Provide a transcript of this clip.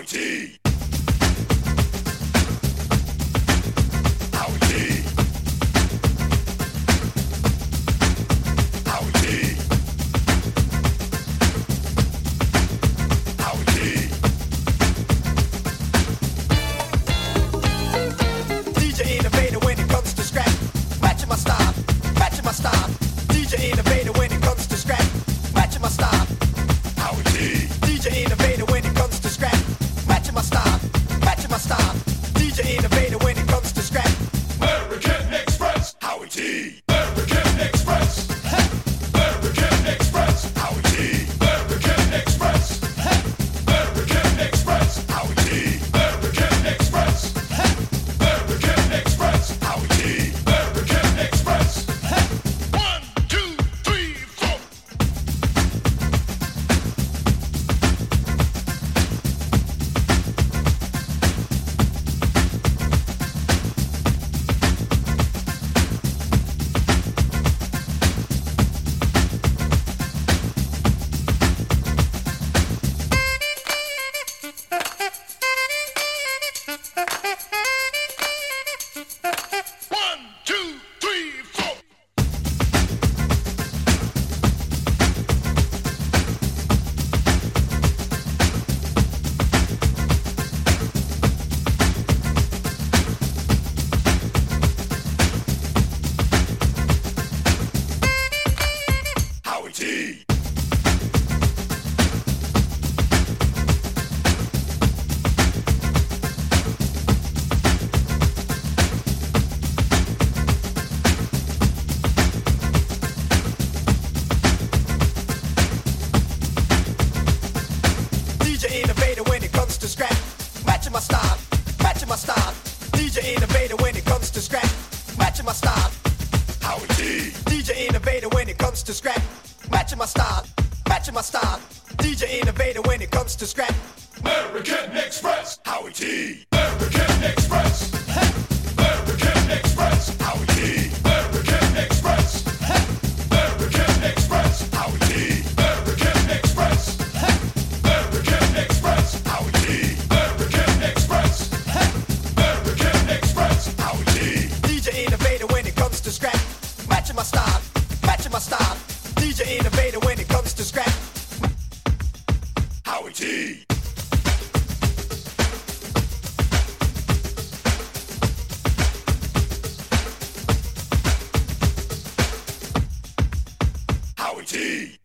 Howie T. Howie T. Howie T. Howie T. DJ innovator when it comes to scrap. Matching my style, matching my style. DJ innovator when it comes to scrap. Matching my style. Howie T. DJ innovator when it comes to scrap. Matching my style, matching my style. DJ innovator when it comes to scrap. American Express. Howie T. American Express. American Express. Howie T. American Express. American Express. Howie T. American Express. American Express. Howie T. American Express. 1, 2, 3, 4. Howie T. DJ innovator when it comes to scrap. Matching my style, matching my style. DJ innovator when it comes to scrap. Matching my style. Howie T. DJ innovator when it comes to scrap. Matching my style, matching my style. DJ innovator when it comes to scrap. American Express. Howie T. American Express. American Express. Howie T. American Express. American Express. Howie T. American Express. American Express. Howie T. American Express. American Express. Howie T. DJ innovator when it comes to scrap. Matching my style, matching my style. DJ innovator when it comes to scrap. Howie T. Howie T.